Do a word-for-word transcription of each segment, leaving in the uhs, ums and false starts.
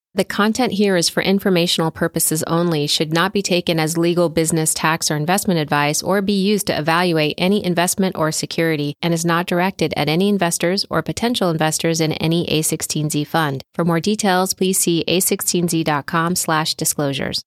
The content here is for informational purposes only, should not be taken as legal, business, tax, or investment advice, or be used to evaluate any investment or security, and is not directed at any investors or potential investors in any A sixteen Z fund. For more details, please see a sixteen z dot com slash disclosures.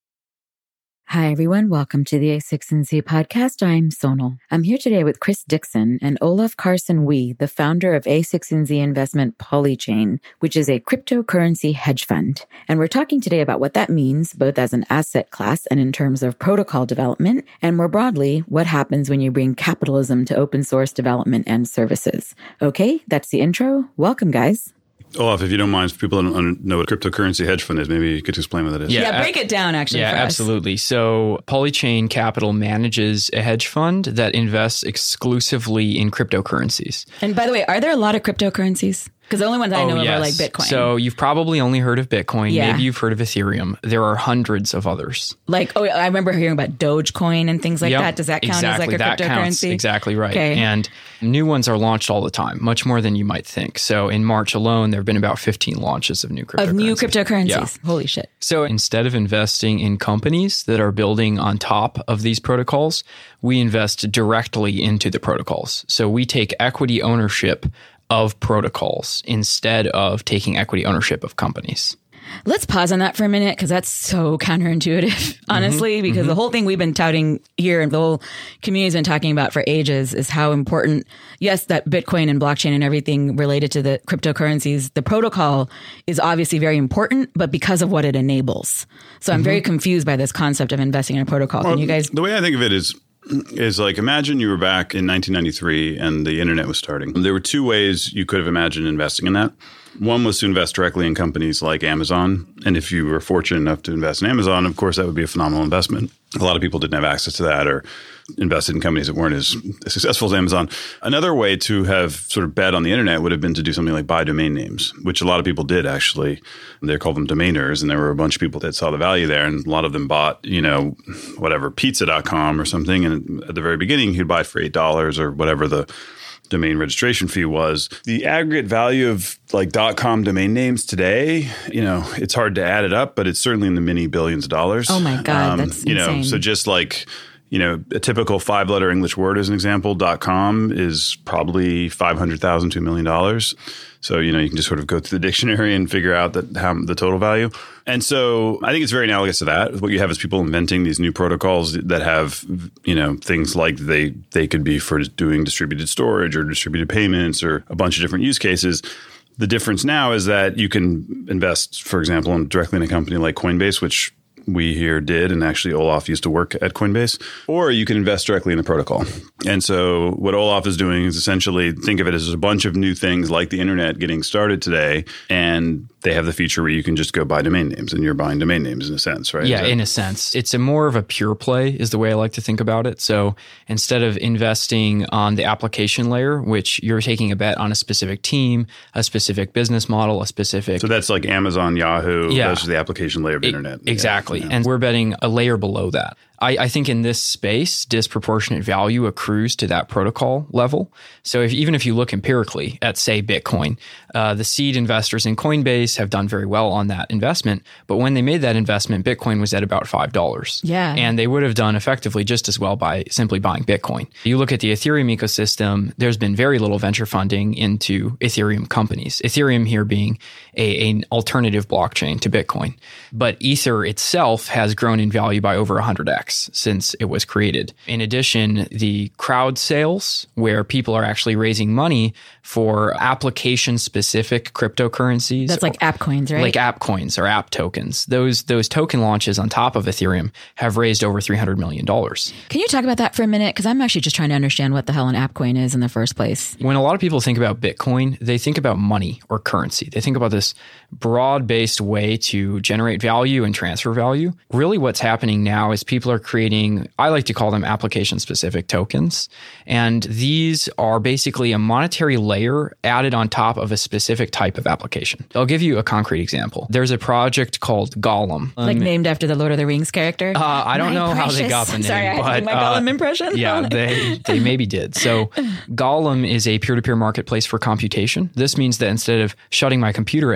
Hi, everyone. Welcome to the A sixteen Z podcast. I'm Sonal. I'm here today with Chris Dixon and Olaf Carson Wee, the founder of A sixteen Z investment Polychain, which is a cryptocurrency hedge fund. And we're talking today about what that means, both as an asset class and in terms of protocol development, and more broadly, what happens when you bring capitalism to open source development and services. Okay, that's the intro. Welcome, guys. Olaf, if you don't mind, if people don't know what a cryptocurrency hedge fund is, maybe you could explain what that is. Yeah, yeah break it down, actually, Yeah, for us. absolutely. So Polychain Capital manages a hedge fund that invests exclusively in cryptocurrencies. And by the way, are there a lot of cryptocurrencies? Because the only ones I know oh, of yes. are like Bitcoin. So you've probably only heard of Bitcoin. Yeah. Maybe you've heard of Ethereum. There are hundreds of others. Like, oh, I remember hearing about Dogecoin and things like Yep, that. Does that count exactly. as like a that cryptocurrency? Counts. Exactly right. Okay. And new ones are launched all the time, much more than you might think. So in March alone, there have been about fifteen launches of new cryptocurrencies. Of new cryptocurrencies. Yeah. Holy shit. So instead of investing in companies that are building on top of these protocols, we invest directly into the protocols. So we take equity ownership of protocols instead of taking equity ownership of companies. Let's pause on that for a minute because that's so counterintuitive, honestly, mm-hmm, because mm-hmm. the whole thing we've been touting here and the whole community's been talking about for ages is how important, yes, that Bitcoin and blockchain and everything related to the cryptocurrencies, the protocol is obviously very important, but because of what it enables. So I'm mm-hmm. very confused by this concept of investing in a protocol. Well, Can you guys? The way I think of it is, is like, imagine you were back in nineteen ninety-three and the internet was starting. There were two ways you could have imagined investing in that. One was to invest directly in companies like Amazon. And if you were fortunate enough to invest in Amazon, of course, that would be a phenomenal investment. A lot of people didn't have access to that or invested in companies that weren't as successful as Amazon. Another way to have sort of bet on the internet would have been to do something like buy domain names, which a lot of people did, actually. They called them domainers, and there were a bunch of people that saw the value there. And a lot of them bought, you know, whatever, pizza dot com or something. And at the very beginning, you'd buy it for eight dollars or whatever the domain registration fee was. The aggregate value of like .com domain names today, you know, it's hard to add it up, but it's certainly in the many billions of dollars. Oh my God, um, that's you insane. know, so just like, you know, a typical five-letter English word, as an example, .com is probably five hundred thousand dollars to a million dollars. So, you know, you can just sort of go through the dictionary and figure out that how the total value. And so I think it's very analogous to that. What you have is people inventing these new protocols that have, you know, things like they they could be for doing distributed storage or distributed payments or a bunch of different use cases. The difference now is that you can invest, for example, in, directly in a company like Coinbase, which we here did, and actually Olaf used to work at Coinbase, or you can invest directly in the protocol. And so what Olaf is doing is essentially think of it as a bunch of new things like the internet getting started today, and they have the feature where you can just go buy domain names, and you're buying domain names in a sense, right? Yeah, that- in a sense. It's a more of a pure play is the way I like to think about it. So instead of investing on the application layer, which you're taking a bet on a specific team, a specific business model, a specific... So that's like Amazon, Yahoo, yeah. those are the application layer of the it, internet. Exactly. Yeah. And we're betting a layer below that. I, I think in this space, disproportionate value accrues to that protocol level. So if, even if you look empirically at, say, Bitcoin, uh, the seed investors in Coinbase have done very well on that investment. But when they made that investment, Bitcoin was at about five dollars. Yeah. And they would have done effectively just as well by simply buying Bitcoin. You look at the Ethereum ecosystem, there's been very little venture funding into Ethereum companies. Ethereum here being a, an alternative blockchain to Bitcoin. But Ether itself has grown in value by over one hundred x since it was created. In addition, the crowd sales, where people are actually raising money for application-specific cryptocurrencies. That's like app coins, right? Like app coins or app tokens. Those those token launches on top of Ethereum have raised over three hundred million dollars. Can you talk about that for a minute? Because I'm actually just trying to understand what the hell an app coin is in the first place. When a lot of people think about Bitcoin, they think about money or currency. They think about this broad-based way to generate value and transfer value. Really what's happening now is people are creating, I like to call them application-specific tokens. And these are basically a monetary layer added on top of a specific type of application. I'll give you a concrete example. There's a project called Gollum. Like um, named after the Lord of the Rings character? Uh, I don't my know precious. how they got the name. Sorry, I but, had my uh, Gollum impression. Yeah, they, they maybe did. So Gollum is a peer-to-peer marketplace for computation. This means that instead of shutting my computer at night, I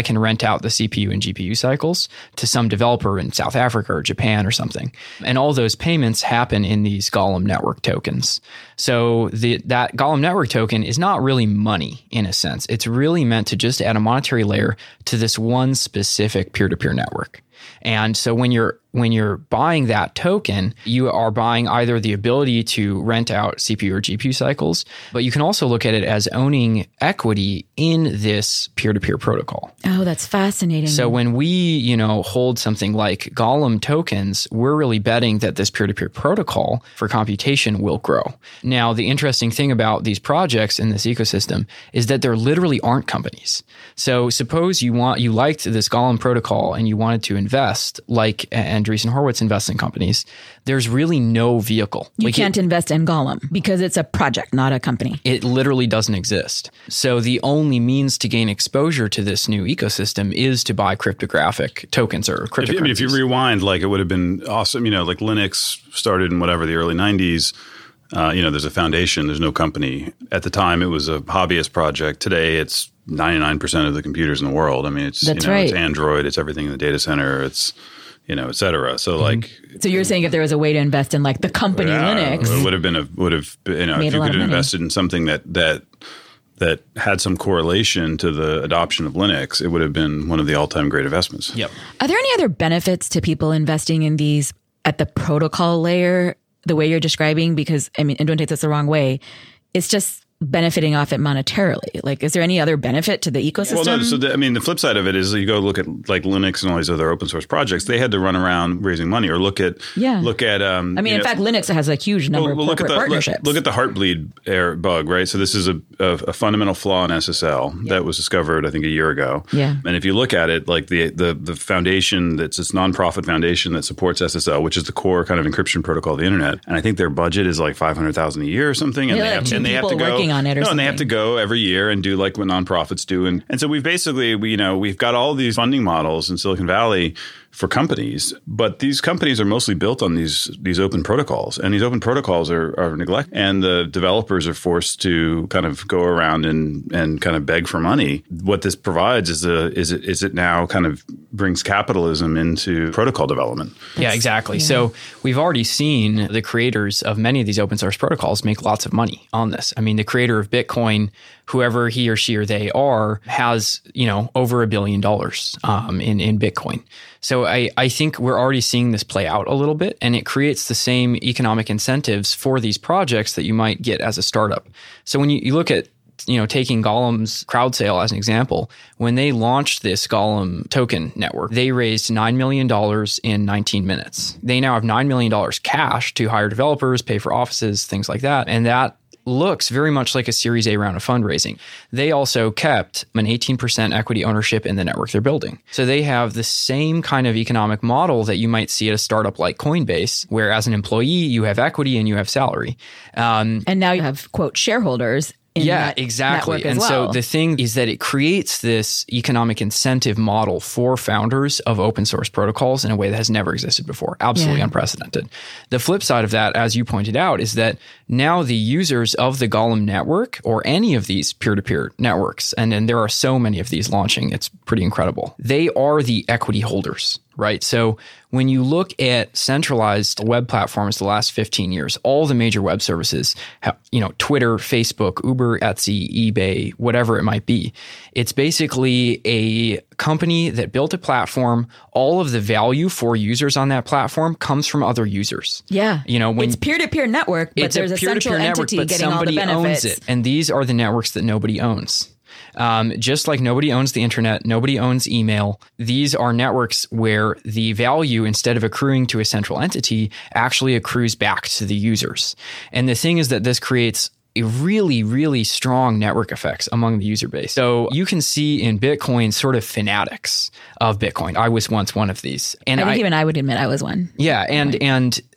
can rent out the C P U and G P U cycles to some developer in South Africa or Japan or something. And all those payments happen in these Golem network tokens. So the, that Golem network token is not really money in a sense. It's really meant to just add a monetary layer to this one specific peer-to-peer network. And so when you're when you're buying that token, you are buying either the ability to rent out C P U or G P U cycles, but you can also look at it as owning equity in this peer-to-peer protocol. Oh, that's fascinating. So when we, you know, hold something like Golem tokens, we're really betting that this peer-to-peer protocol for computation will grow. Now, the interesting thing about these projects in this ecosystem is that there literally aren't companies. So suppose you want you liked this Golem protocol and you wanted to invest like Andreessen Horowitz invests in companies. There's really no vehicle. You like can't it, invest in Golem because it's a project, not a company. It literally doesn't exist. So the only means to gain exposure to this new ecosystem is to buy cryptographic tokens or cryptocurrencies. If, I mean, if you rewind, like it would have been awesome. You know, like Linux started in whatever the early nineties. Uh, you know, there's a foundation. There's no company. At the time, it was a hobbyist project. Today, it's ninety-nine percent of the computers in the world. I mean, it's That's you know, right. it's Android. It's everything in the data center. It's you know, et cetera. So like, So you're saying if there was a way to invest in like the company yeah, Linux, it would have been a would have you know Made if a you lot could of have money. invested in something that that that had some correlation to the adoption of Linux, it would have been one of the all time great investments. Yep. are there any other benefits to people investing in these at the protocol layer, the way you're describing? Because I mean, and don't take this the wrong way, it's just benefiting off it monetarily. Like, is there any other benefit to the ecosystem? Well, no. So the, I mean, the flip side of it is you go look at like Linux and all these other open source projects. They had to run around raising money, or look at Yeah. look at. Um, I mean, you in know, fact, Linux has a huge number of look corporate at the, partnerships. Look, look at the Heartbleed error bug, right? So this is a, a, a fundamental flaw in S S L that was discovered, I think, a year ago. Yeah. And if you look at it, like the the the foundation that's this nonprofit foundation that supports S S L, which is the core kind of encryption protocol of the internet, and I think their budget is like five hundred thousand a year or something, and Yeah, they like have two and they have to people go working on it or no, and they have something. to go every year and do like what nonprofits do, and and so we've basically we, you know we've got all these funding models in Silicon Valley for companies, but these companies are mostly built on these these open protocols, and these open protocols are, are neglected, and the developers are forced to kind of go around and and kind of beg for money. What this provides is a is it is it now kind of brings capitalism into protocol development. Yeah, exactly. So we've already seen the creators of many of these open source protocols make lots of money on this. I mean, the creator of Bitcoin, whoever he or she or they are, has, you know, over a billion dollars um, in, in Bitcoin. So I, I think we're already seeing this play out a little bit, and it creates the same economic incentives for these projects that you might get as a startup. So when you, you look at, you know, taking Golem's crowd sale as an example, when they launched this Golem token network, they raised nine million dollars in nineteen minutes. They now have nine million dollars cash to hire developers, pay for offices, things like that. And that looks very much like a Series A round of fundraising. They also kept an eighteen percent equity ownership in the network they're building. So they have the same kind of economic model that you might see at a startup like Coinbase, where as an employee, you have equity and you have salary. Um, and now you have, quote, shareholders. In yeah, that exactly. network as And well. so the thing is that it creates this economic incentive model for founders of open source protocols in a way that has never existed before. Absolutely Yeah. unprecedented. The flip side of that, as you pointed out, is that now the users of the Golem network or any of these peer-to-peer networks, and, and there are so many of these launching, it's pretty incredible. They are the equity holders, right? So when you look at centralized web platforms the last fifteen years, all the major web services, have, you know, Twitter, Facebook, Uber, Etsy, eBay, whatever it might be, it's basically a company that built a platform. All of the value for users on that platform comes from other users. yeah. You know, when it's peer-to-peer network, but it's there's a a, peer-to-peer central network, entity but getting all the somebody benefits. owns it. And these are the networks that nobody owns. Um, just like nobody owns the internet, nobody owns email. These are networks where the value, instead of accruing to a central entity, actually accrues back to the users. And the thing is that this creates a really, really strong network effects among the user base. So you can see in Bitcoin sort of fanatics of Bitcoin. I was once one of these. And I think I, even I would admit I was one. yeah, and and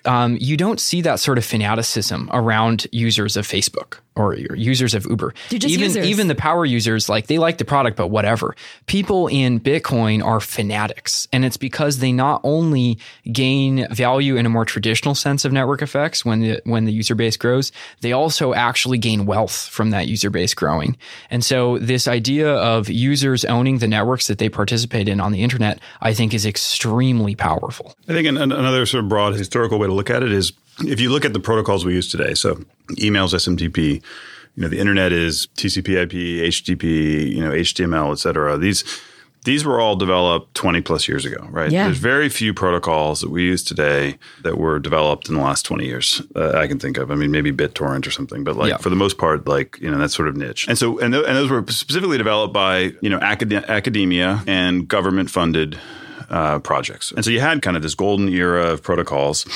um, you don't see that sort of fanaticism around users of Facebook or users of Uber. They're just even users. even the power users, like they like the product, but whatever. People in Bitcoin are fanatics, and it's because they not only gain value in a more traditional sense of network effects when the when the user base grows, they also actually gain wealth from that user base growing. And so this idea of users owning the networks that they participate in on the internet, I think, is extremely powerful. I think an, another sort of broad historical way to look at it is if you look at the protocols we use today, so emails, S M T P, you know, the internet is T C P I P, H T T P, you know, H T M L, et cetera. These These were all developed twenty plus years ago, right? Yeah. There's very few protocols that we use today that were developed in the last twenty years. Uh, I can think of. I mean, maybe BitTorrent or something, but like yeah. for the most part, like, you know, that's sort of niche. And so, and, th- and those were specifically developed by, you know, acad- academia and government funded uh, projects. And so you had kind of this golden era of protocols.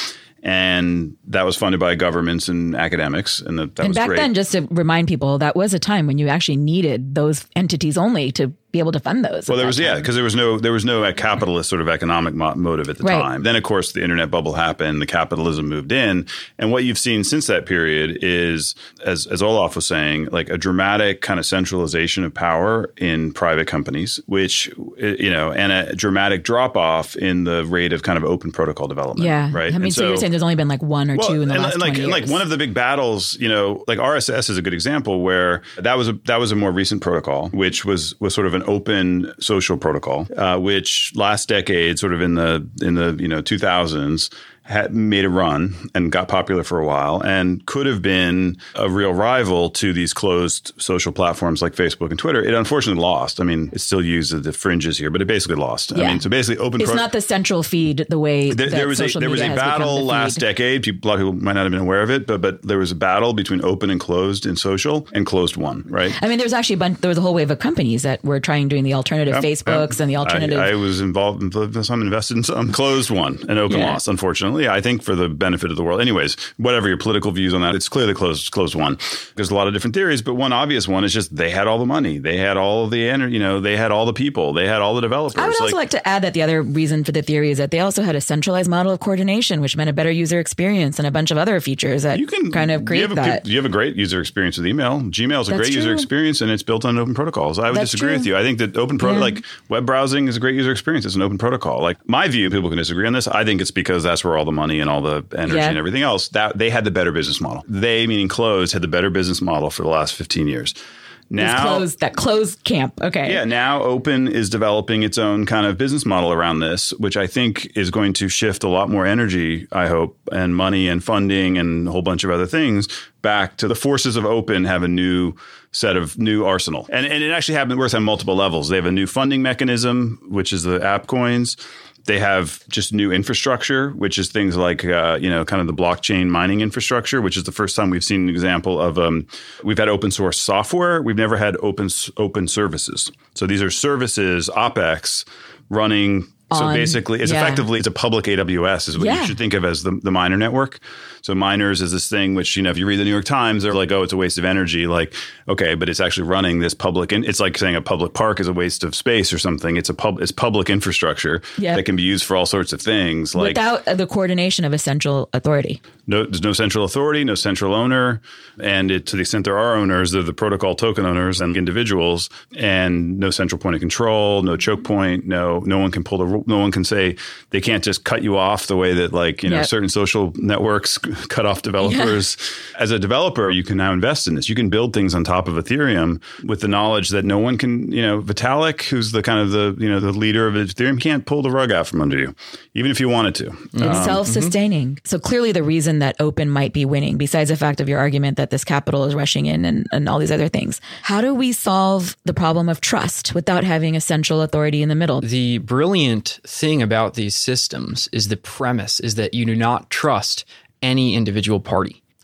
And that was funded by governments and academics. And that, that and was back great. then, just to remind people, that was a time when you actually needed those entities only to be able to fund those. Well, there was, yeah, because there was no there was no capitalist sort of economic mo- motive at the Right. time. Then, of course, the internet bubble happened, the capitalism moved in. And what you've seen since that period is, as, as Olaf was saying, like a dramatic kind of centralization of power in private companies, which, you know, and a dramatic drop off in the rate of kind of open protocol development. Yeah. Right. I mean, And so, you're saying there's only been like one or well, two in the and, last and like, twenty and years. like one of the big battles, you know, like R S S is a good example where that was a that was a more recent protocol, which was was sort of an open social protocol, uh, which last decade, sort of in the in the you know two thousands, had made a run and got popular for a while and could have been a real rival to these closed social platforms like Facebook and Twitter. It unfortunately lost. I mean, it's still used at the fringes here, but it basically lost. Yeah. I mean, so basically open. It's pro- not the central feed the way there, that there was a social there was a media has become battle the last feed. decade. People, a lot of people might not have been aware of it, but but there was a battle between open and closed in social, and closed won, right? I mean, there's actually a bunch, there was a whole wave of companies that were trying doing the alternative Yep, Facebooks yep. and the alternative. I, I was involved in some, invested in some. Closed one and open Yeah. lost, unfortunately. I think for the benefit of the world. Anyways, whatever your political views on that, it's clearly closed closed one. There's a lot of different theories, but one obvious one is just they had all the money. They had all of the energy, you know, they had all the people. They had all the developers. I would also like, to add that the other reason for the theory is that they also had a centralized model of coordination, which meant a better user experience and a bunch of other features that you can kind of you create have a, that. You have a great user experience with email. Gmail is a That's great user true. experience, and it's built on open protocols. I would That's disagree true. with you. I think that open pro- Yeah. like web browsing is a great user experience. It's an open protocol. Like my view, people can disagree on this. I think it's because that's where all the money and all the energy Yeah. and everything else, that they had the better business model. They, meaning closed, had the better business model for the last fifteen years. This Now, closed, that closed camp. Okay. yeah, now Open is developing its own kind of business model around this, which I think is going to shift a lot more energy, I hope, and money and funding and a whole bunch of other things back to the forces of Open have a new set of new arsenal. And, and it actually happens, works on multiple levels. They have a new funding mechanism, which is the app coins. They have just new infrastructure, which is things like, uh, you know, kind of the blockchain mining infrastructure, which is the first time we've seen an example of, um, we've had open source software. We've never had open open services. So these are services, OpEx, running. So On- basically, it's yeah. effectively, it's a public A W S is what Yeah. you should think of as the, the miner network. So miners is this thing which, you know, if you read the New York Times, they're like, oh, it's a waste of energy. Like, okay, but it's actually running this public, and it's like saying a public park is a waste of space or something. It's a pub, it's public infrastructure Yep. that can be used for all sorts of things. Like Without the coordination of a central authority. no, there's no central authority, no central owner. And it, to the extent there are owners, they're the protocol token owners and individuals, and no central point of control, no choke point, no, no one can pull the, ru- no one can say they can't just cut you off the way that, like, you know, Yep. certain social networks cut off developers. Yeah. As a developer, you can now invest in this. You can build things on top of Ethereum with the knowledge that no one can, you know, Vitalik, who's the kind of the, you know, the leader of Ethereum, can't pull the rug out from under you, even if you wanted to. It's Um, self-sustaining. So clearly the reason that Open might be winning, besides the fact of your argument that this capital is rushing in and, and all these other things, how do we solve the problem of trust without having a central authority in the middle? The brilliant thing about these systems is the premise is that you do not trust any individual party.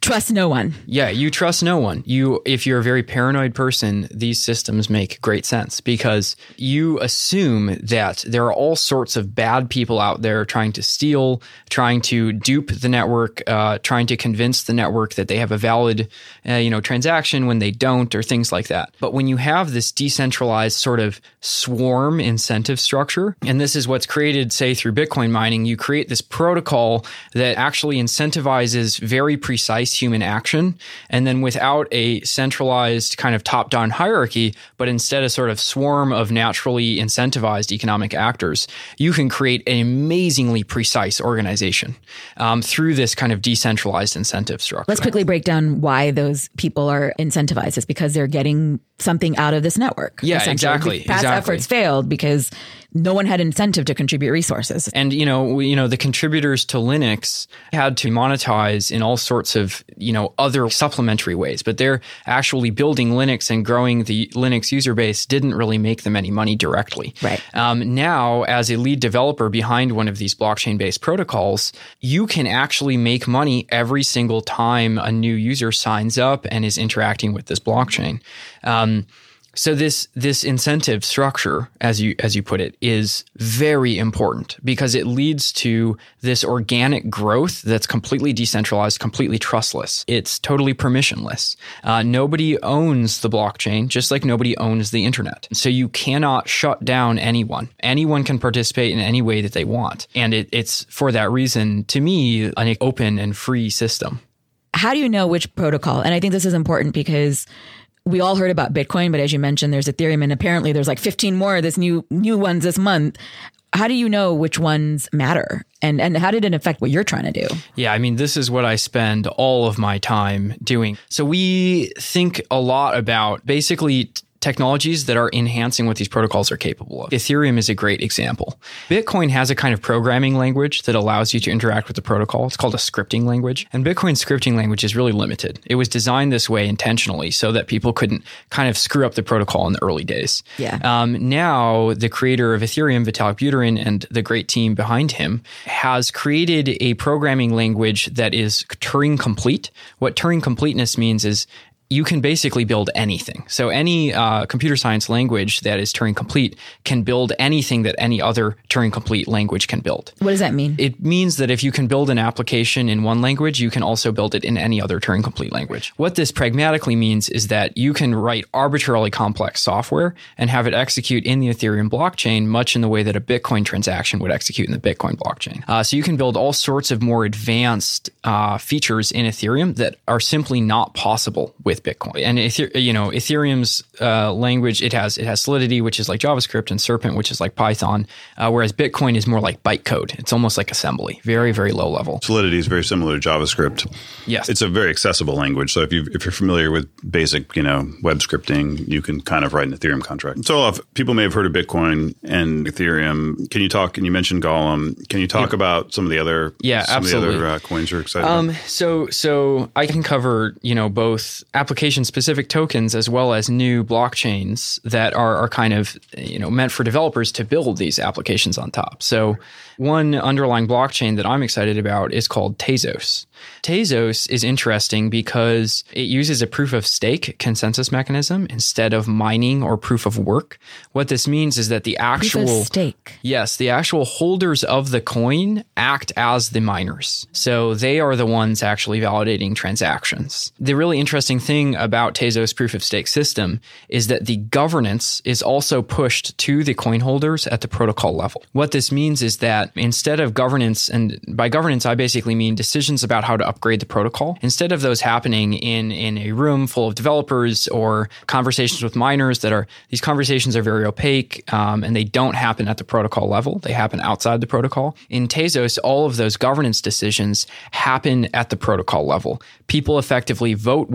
trust no one. Yeah, you trust no one. You, if you're a very paranoid person, these systems make great sense because you assume that there are all sorts of bad people out there trying to steal, trying to dupe the network, uh, trying to convince the network that they have a valid, uh, you know, transaction when they don't, or things like that. But when you have this decentralized sort of swarm incentive structure, and this is what's created, say, through Bitcoin mining, you create this protocol that actually incentivizes very precise human action, and then without a centralized kind of top-down hierarchy, but instead a sort of swarm of naturally incentivized economic actors, you can create an amazingly precise organization um, through this kind of decentralized incentive structure. Let's quickly break down why those people are incentivized. It's because they're getting something out of this network. Yeah, exactly. Past exactly. efforts failed because no one had incentive to contribute resources. And, you know, we, you know, the contributors to Linux had to monetize in all sorts of, you know, other supplementary ways, but they're actually building Linux and growing the Linux user base didn't really make them any money directly. Right. Um, now, as a lead developer behind one of these blockchain-based protocols, you can actually make money every single time a new user signs up and is interacting with this blockchain. Um, So this this incentive structure, as you as you put it, is very important because it leads to this organic growth that's completely decentralized, completely trustless. It's totally permissionless. Uh, nobody owns the blockchain, just like nobody owns the internet. So you cannot shut down anyone. Anyone can participate in any way that they want, and it, it's for that reason, to me, an open and free system. How do you know which protocol? And I think this is important because we all heard about Bitcoin, but as you mentioned, there's Ethereum, and apparently there's like fifteen more of this new new ones this month. How do you know which ones matter? And and how did it affect what you're trying to do? Yeah, I mean, this is what I spend all of my time doing. So we think a lot about basically technologies that are enhancing what these protocols are capable of. Ethereum is a great example. Bitcoin has a kind of programming language that allows you to interact with the protocol. It's called a scripting language. And Bitcoin's scripting language is really limited. It was designed this way intentionally so that people couldn't kind of screw up the protocol in the early days. Yeah. Um, now, the creator of Ethereum, Vitalik Buterin, and the great team behind him has created a programming language that is Turing complete. What Turing completeness means is you can basically build anything. So any uh, computer science language that is Turing complete can build anything that any other Turing complete language can build. What does that mean? It means that if you can build an application in one language, you can also build it in any other Turing complete language. What this pragmatically means is that you can write arbitrarily complex software and have it execute in the Ethereum blockchain, much in the way that a Bitcoin transaction would execute in the Bitcoin blockchain. Uh, so you can build all sorts of more advanced uh, features in Ethereum that are simply not possible with Bitcoin. And you know, Ethereum's uh, language, it has it has Solidity, which is like JavaScript, and Serpent, which is like Python, uh, whereas Bitcoin is more like bytecode. It's almost like assembly, very, very low level. Solidity is very similar to JavaScript. Yes. It's a very accessible language. So if you if you're familiar with basic, you know, web scripting, you can kind of write an Ethereum contract. So if people may have heard of Bitcoin and Ethereum. Can you talk, and you mentioned Golem, can you talk yeah. about some of the other yeah, some absolutely. of the other uh, coins you're excited um, about? So so I can cover, you know, both application specific tokens as well as new blockchains that are, are kind of, you know, meant for developers to build these applications on top. So one underlying blockchain that I'm excited about is called Tezos. Tezos is interesting because it uses a proof of stake consensus mechanism instead of mining or proof of work. What this means is that the actual proof of stake. Yes, the actual holders of the coin act as the miners. So they are the ones actually validating transactions. The really interesting thing about Tezos proof of stake system is that the governance is also pushed to the coin holders at the protocol level. What this means is that instead of governance, and by governance, I basically mean decisions about how to upgrade the protocol, instead of those happening in, in a room full of developers or conversations with miners that are, these conversations are very opaque um, and they don't happen at the protocol level. They happen outside the protocol. In Tezos, all of those governance decisions happen at the protocol level. People effectively vote with their coin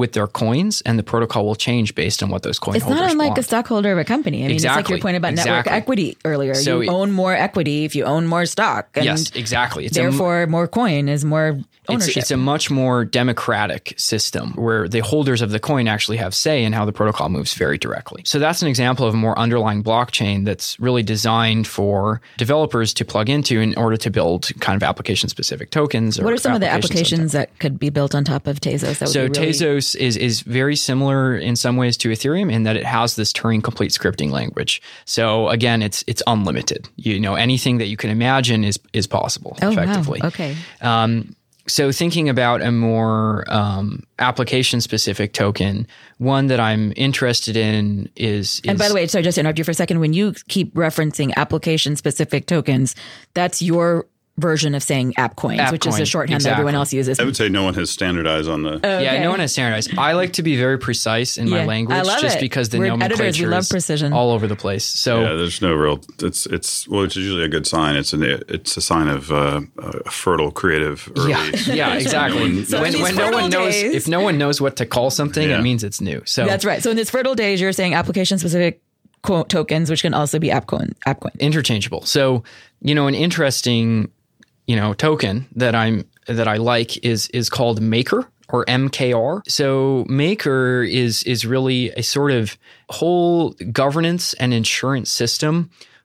coins, and the protocol will change based on what those coin it's holders not unlike want. a stockholder of a company. I mean, exactly. it's like your point about exactly. network equity earlier. So you own more equity if you own more stock. And yes, exactly. It's therefore, a, more coin is more ownership. It's, it's a much more democratic system where the holders of the coin actually have say in how the protocol moves very directly. So that's an example of a more underlying blockchain that's really designed for developers to plug into in order to build kind of application-specific tokens. Or what are some of the applications that, that could be built on top of Tezos? That so would be really- Tezos is is very similar in some ways to Ethereum in that it has this Turing complete scripting language. So again, it's it's unlimited. You know, anything that you can imagine is is possible oh, effectively. Wow. Okay. Um, So thinking about a more um, application-specific token, one that I'm interested in is, is... And by the way, sorry, just to interrupt you for a second. When you keep referencing application-specific tokens, that's your version of saying app coins, app which coin, is the shorthand exactly. that everyone else uses. I would say no one has standardized on the. Okay. Yeah, no one has standardized. I like to be very precise in Yeah, my language I love just it. because the We're nomenclature editors, we love is precision. all over the place. So Yeah, there's no real. It's it's well, it's usually a good sign. It's an it's a sign of uh, a fertile, creative. Early yeah, yeah, exactly. So in when these when no fertile one knows, days- if no one knows what to call something, Yeah. it means it's new. So That's right. So in this fertile days, you're saying application-specific co- tokens, which can also be app coin. App coin. interchangeable. So, you know, an interesting, you know, token that I'm that I like is is called Maker or M K R. So Maker is is really a sort of whole governance and insurance system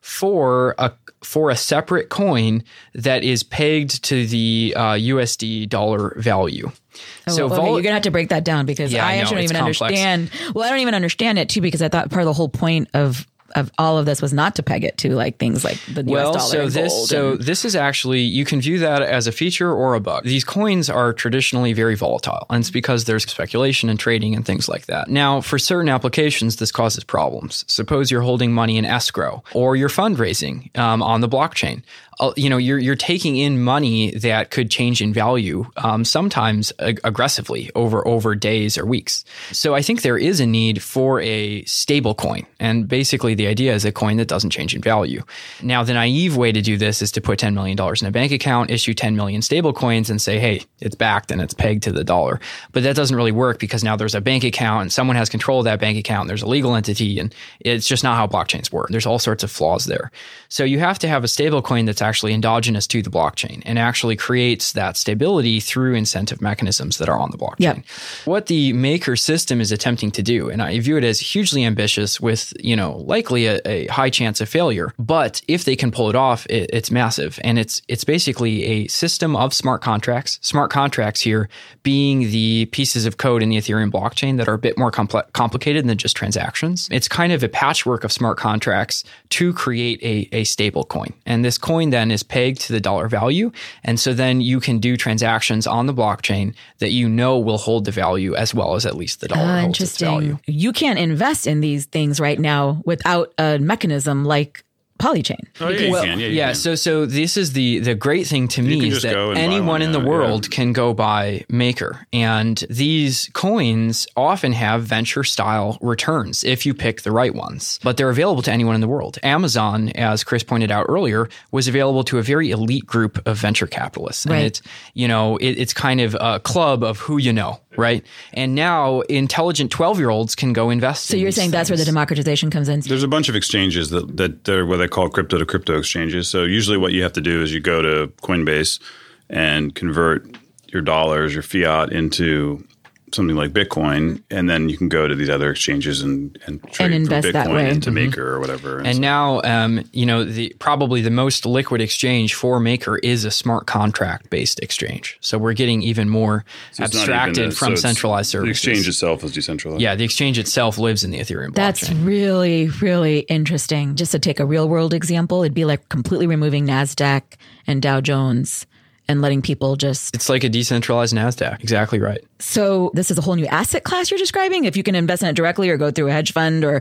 for a for a separate coin that is pegged to the uh, U S D dollar value. Oh, so okay, vol- you're gonna have to break that down because Yeah, I I know, actually don't it's even complex. understand. Well, I don't even understand it too because I thought part of the whole point of of all of this was not to peg it to like things like the U S Well, dollar so and this gold so and- this is actually you can view that as a feature or a bug. These coins are traditionally very volatile, and it's because there's speculation and trading and things like that. Now, for certain applications, this causes problems. Suppose you're holding money in escrow or you're fundraising um, on the blockchain. Uh, you know, you're you're taking in money that could change in value, um, sometimes ag- aggressively over over days or weeks. So I think there is a need for a stable coin, and basically the idea is a coin that doesn't change in value. Now, the naive way to do this is to put ten million dollars in a bank account, issue ten million stable coins, and say, hey, it's backed and it's pegged to the dollar. But that doesn't really work because now there's a bank account and someone has control of that bank account. And there's a legal entity, and it's just not how blockchains work. There's all sorts of flaws there. So you have to have a stable coin that's actually endogenous to the blockchain and actually creates that stability through incentive mechanisms that are on the blockchain. Yep. What the Maker system is attempting to do, and I view it as hugely ambitious with, you know, likely a, a high chance of failure, but if they can pull it off, it, it's massive. And it's it's basically a system of smart contracts, smart contracts here being the pieces of code in the Ethereum blockchain that are a bit more compl- complicated than just transactions. It's kind of a patchwork of smart contracts to create a, a stable coin. And this coin then is pegged to the dollar value. And so then you can do transactions on the blockchain that you know will hold the value as well as at least the dollar Ah, holds its value. interesting. You can't invest in these things right now without a mechanism like Polychain. Oh, yeah, you Well, can. Yeah, you yeah. can. So, so this is the the great thing to You me can is just that go and buy anyone one in the now, world yeah. can go buy Maker, and these coins often have venture style returns if you pick the right ones. But they're available to anyone in the world. Amazon, as Chris pointed out earlier, was available to a very elite group of venture capitalists, and Right. it's you know it, it's kind of a club of who you know, right? And now intelligent twelve year olds can go invest. So you're saying that's where the democratization comes in. There's a bunch of exchanges that, that they're what they call crypto to crypto exchanges. So usually what you have to do is you go to Coinbase and convert your dollars, your fiat into something like Bitcoin, and then you can go to these other exchanges and, and trade And invest from that Bitcoin way. into Maker or whatever. And so- now, um, you know, the probably the most liquid exchange for Maker is a smart contract based exchange. So we're getting even more so it's not abstracted even a- from so it's- centralized services. The exchange itself is decentralized. Yeah, the exchange itself lives in the Ethereum blockchain. That's really, really interesting. Just to take a real world example, it'd be like completely removing NASDAQ and Dow Jones and letting people just. It's like a decentralized NASDAQ. Exactly right. So this is a whole new asset class you're describing. If you can invest in it directly or go through a hedge fund, or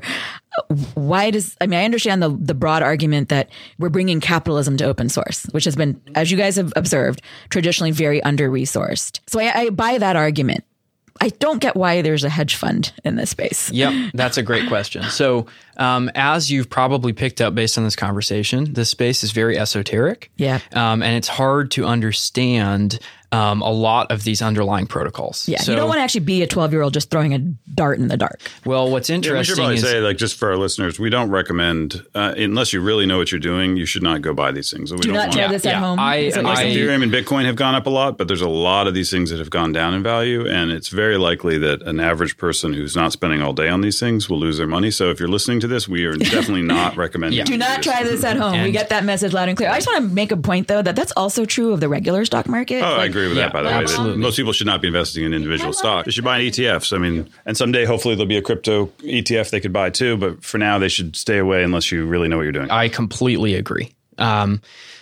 why does, I mean, I understand the, the broad argument that we're bringing capitalism to open source, which has been, as you guys have observed, traditionally very under resourced. So I, I buy that argument. I don't get why there's a hedge fund in this space. Yep, that's a great question. So Um, as you've probably picked up based on this conversation, this space is very esoteric. Yeah. Um, and it's hard to understand um, a lot of these underlying protocols. Yeah. So, you don't want to actually be a twelve-year-old just throwing a dart in the dark. Well, what's Yeah, we should interesting probably is say, like, just for our listeners, we don't recommend, uh, unless you really know what you're doing, you should not go buy these things. We Do don't not want- try Yeah, this at yeah. home. I- is what you're I- saying? Ethereum and Bitcoin have gone up a lot, but there's a lot of these things that have gone down in value. And it's very likely that an average person who's not spending all day on these things will lose their money. So if you're listening to this, we are definitely not recommending Yeah. you Do not try this at home. we And- get that message loud and clear. I just want to make a point, though, that that's also true of the regular stock market. Oh, I Like, agree with Yeah, that, by the way. absolutely. That most people should not be investing in individual stocks. They should buy in E T Fs. I mean, and someday, hopefully, there'll be a crypto E T F they could buy too. But for now, they should stay away unless you really know what you're doing. I completely agree. Um,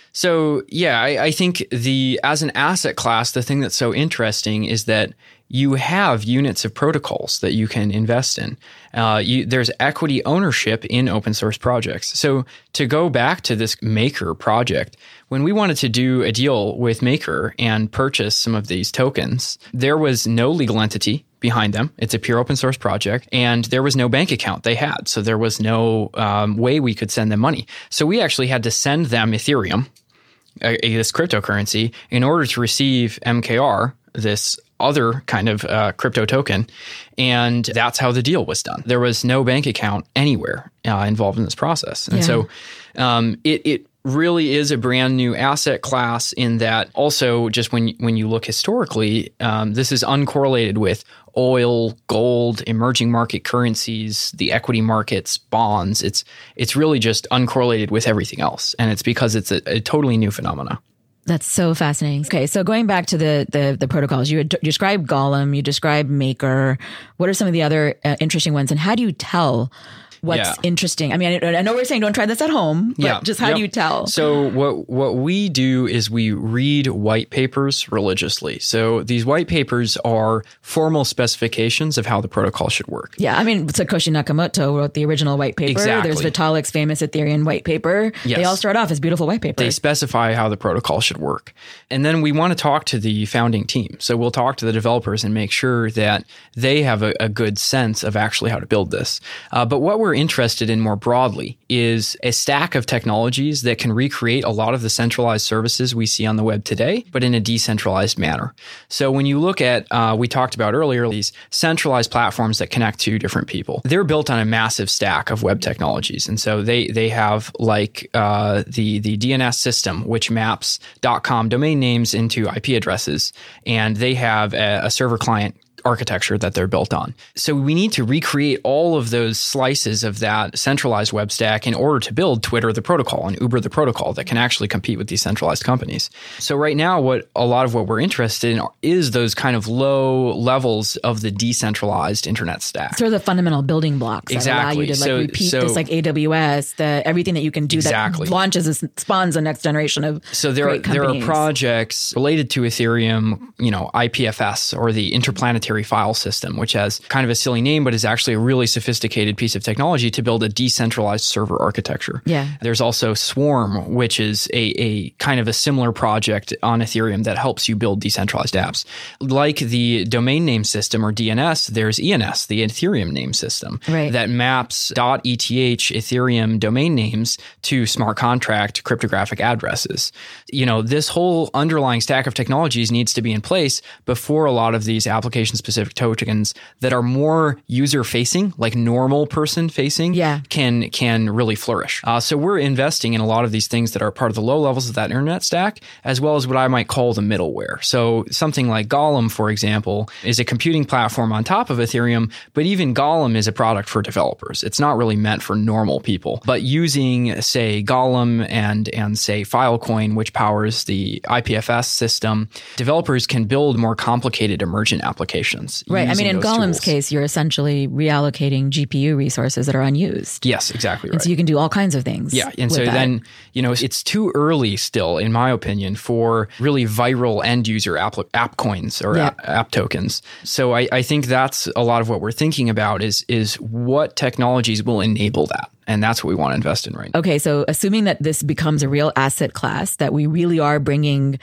so yeah, I, I think the as an asset class, the thing that's so interesting is that you have units of protocols that you can invest in. Uh, you, there's equity ownership in open source projects. So to go back to this Maker project, when we wanted to do a deal with Maker and purchase some of these tokens, there was no legal entity behind them. It's a pure open source project, and there was no bank account they had. So there was no um, way we could send them money. So we actually had to send them Ethereum, uh, this cryptocurrency, in order to receive M K R, this other kind of uh, crypto token. And that's how the deal was done. There was no bank account anywhere uh, involved in this process. And Yeah. so um, it, it really is a brand new asset class in that also just when, when you look historically, um, this is uncorrelated with oil, gold, emerging market currencies, the equity markets, bonds. It's, it's really just uncorrelated with everything else. And it's because it's a, a totally new phenomena. That's so fascinating. Okay, so going back to the the, the protocols, you had d- described Golem, you described Maker. What are some of the other uh, interesting ones, and how do you tell what's Yeah. interesting? I mean, I, I know we're saying don't try this at home, but Yeah. just how Yep. do you tell? So what what we do is we read white papers religiously. So these white papers are formal specifications of how the protocol should work. Yeah, I mean, Satoshi Nakamoto wrote the original white paper. Exactly. There's Vitalik's famous Ethereum white paper. Yes. They all start off as beautiful white They papers. specify how the protocol should work. And then we want to talk to the founding team. So we'll talk to the developers and make sure that they have a, a good sense of actually how to build this. Uh, but what we're interested in more broadly is a stack of technologies that can recreate a lot of the centralized services we see on the web today, but in a decentralized manner. So when you look at, uh, we talked about earlier, these centralized platforms that connect to different people, they're built on a massive stack of web technologies. And so they they have like uh, the, the D N S system, which maps .com domain names into I P addresses, and they have a, a server client architecture that they're built on. So we need to recreate all of those slices of that centralized web stack in order to build Twitter the protocol and Uber the protocol that can actually compete with these centralized companies. So right now, what a lot of what we're interested in is those kind of low levels of the decentralized internet stack. Sort of the fundamental building blocks that allow Exactly. you to like So- repeat so- this like A W S, the everything that you can do Exactly. that launches and spawns the next generation of So there are, great there are companies. projects related to Ethereum, you know, I P F S, or the Interplanetary File System, which has kind of a silly name, but is actually a really sophisticated piece of technology to build a decentralized server architecture. Yeah. There's also Swarm, which is a, a kind of a similar project on Ethereum that helps you build decentralized apps. Like the domain name system, or D N S, there's E N S, the Ethereum name system, Right. that maps .eth Ethereum domain names to smart contract cryptographic addresses. You know, this whole underlying stack of technologies needs to be in place before a lot of these application-specific tokens that are more user-facing, like normal person-facing, Yeah. can can really flourish. Uh, so we're investing in a lot of these things that are part of the low levels of that internet stack, as well as what I might call the middleware. So something like Golem, for example, is a computing platform on top of Ethereum, but even Golem is a product for developers. It's not really meant for normal people. But using, say, Golem and, and say, Filecoin, which powers the I P F S system, developers can build more complicated emergent applications. Right. I mean, using in those Golem's tools. case, you're essentially reallocating G P U resources that are unused. Yes, exactly right. And so you can do all kinds of things. Yeah. And with so that. then, you know, it's too early still, in my opinion, for really viral end user app, app coins or Yeah. app, app tokens. So I, I think that's a lot of what we're thinking about is, is what technologies will enable that. And that's what we want to invest in right now. Okay, so assuming that this becomes a real asset class, that we really are bringing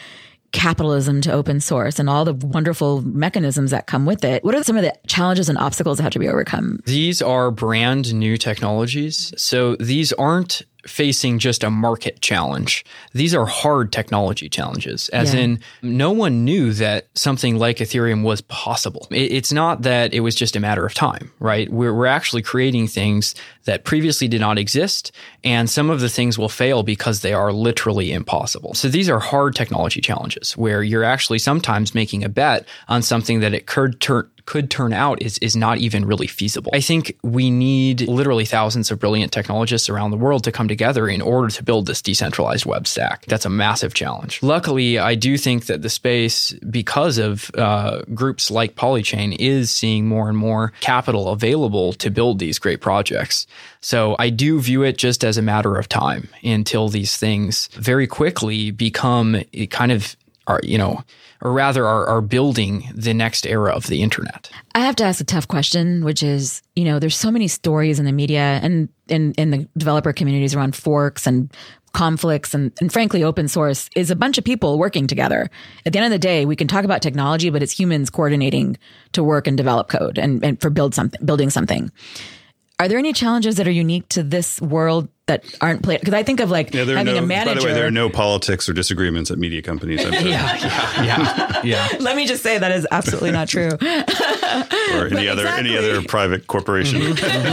capitalism to open source and all the wonderful mechanisms that come with it, what are some of the challenges and obstacles that have to be overcome? These are brand new technologies. So these aren't facing just a market challenge. These are hard technology challenges, as Yeah. in no one knew that something like Ethereum was possible. It, it's not that it was just a matter of time, right? We're, we're actually creating things that previously did not exist, and some of the things will fail because they are literally impossible. So these are hard technology challenges where you're actually sometimes making a bet on something that it could turn could turn out is is not even really feasible. I think we need literally thousands of brilliant technologists around the world to come together in order to build this decentralized web stack. That's a massive challenge. Luckily, I do think that the space, because of uh, groups like Polychain, is seeing more and more capital available to build these great projects. So I do view it just as a matter of time until these things very quickly become kind of, are, you know, or rather are, are building the next era of the internet. I have to ask a tough question, which is, you know, there's so many stories in the media and in, in the developer communities around forks and conflicts and, and frankly, open source is a bunch of people working together. At the end of the day, we can talk about technology, but it's humans coordinating to work and develop code and, and for build something, building something. Are there any challenges that are unique to this world that aren't played? Because I think of like Yeah, there are having no, a manager. by the way, there are no politics or disagreements at media companies. I'm sure. Yeah, yeah, yeah, yeah. Let me just say that is absolutely not true. Or any other exactly. any other private corporation.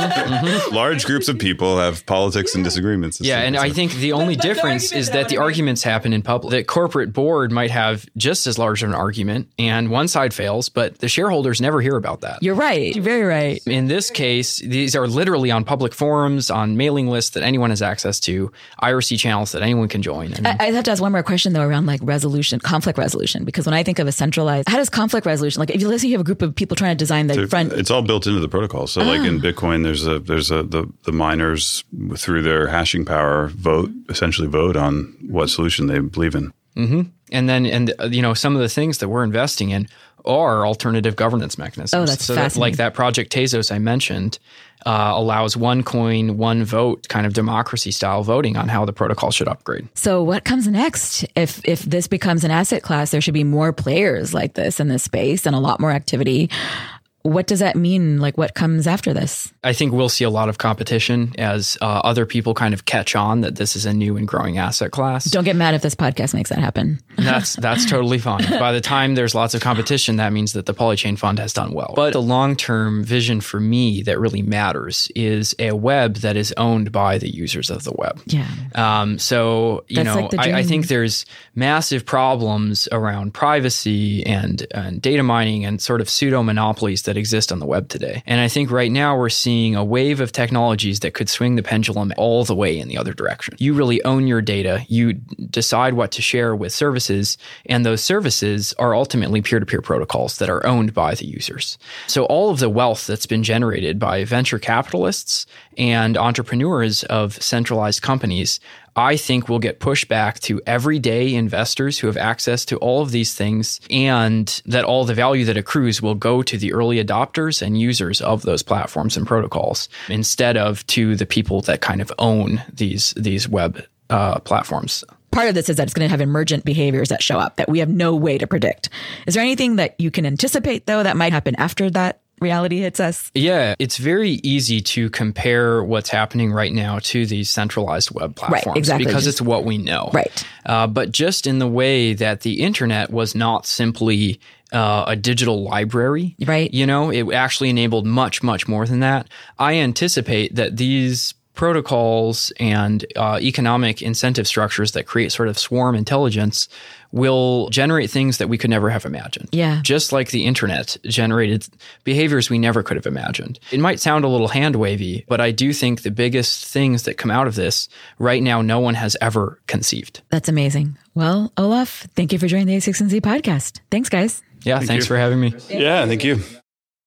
Large groups of people have politics and disagreements. Yeah, and I think the only But the difference argument is that I that the would make- arguments happen in public. The corporate board might have just as large of an argument, and one side fails, but the shareholders never hear about that. You're right. You're very right. In this case, these are literally on public forums, on mailing lists that anyone has access to, I R C channels that anyone can join. And I, I have to ask one more question though around like resolution, conflict resolution, because when I think of a centralized, how does conflict resolution, like if you let's say you have a group of people trying to design the So front, it's all built into the protocol. So, like in Bitcoin, there's a there's a the the miners through their hashing power vote essentially vote on what solution they believe in. Mm-hmm. And then, and uh, you know, some of the things that we're investing in are alternative governance mechanisms. Oh, that's so that, fascinating. like that project Tezos I mentioned uh, allows one coin, one vote kind of democracy style voting on how the protocol should upgrade. so what comes next? If if this becomes an asset class, there should be more players like this in this space and a lot more activity. What does that mean? Like what comes after this? I think we'll see a lot of competition as uh, other people kind of catch on that this is a new and growing asset class. Don't get mad if this podcast makes that happen. That's that's totally fine. By the time there's lots of competition, that means that the Polychain Fund has done well. But the long-term vision for me that really matters is a web that is owned by the users of the web. Yeah. Um, so, you That's know, like the I, I dream. think there's massive problems around privacy and, and data mining and sort of pseudo monopolies that exist on the web today. And I think right now we're seeing a wave of technologies that could swing the pendulum all the way in the other direction. You really own your data. You decide what to share with services, and those services are ultimately peer-to-peer protocols that are owned by the users. So all of the wealth that's been generated by venture capitalists and entrepreneurs of centralized companies, I think will get pushed back to everyday investors who have access to all of these things, and that all the value that accrues will go to the early adopters and users of those platforms and protocols instead of to the people that kind of own these, these web uh, platforms. Part of this is that it's going to have emergent behaviors that show up that we have no way to predict. Is there anything that you can anticipate though that might happen after that reality hits us? Yeah, it's very easy to compare what's happening right now to these centralized web platforms exactly. because Just- it's what we know. Right. Uh, but just in the way that the internet was not simply uh, a digital library, Right. You know, it actually enabled much, much more than that. I anticipate that these protocols and uh, economic incentive structures that create sort of swarm intelligence will generate things that we could never have imagined. Yeah. Just like the internet generated behaviors we never could have imagined. It might sound a little hand wavy, but I do think the biggest things that come out of this right now, no one has ever conceived. That's amazing. Well, Olaf, thank you for joining the A six N Z podcast. Thanks, guys. Yeah, thanks you. for having me. Yeah, thank you.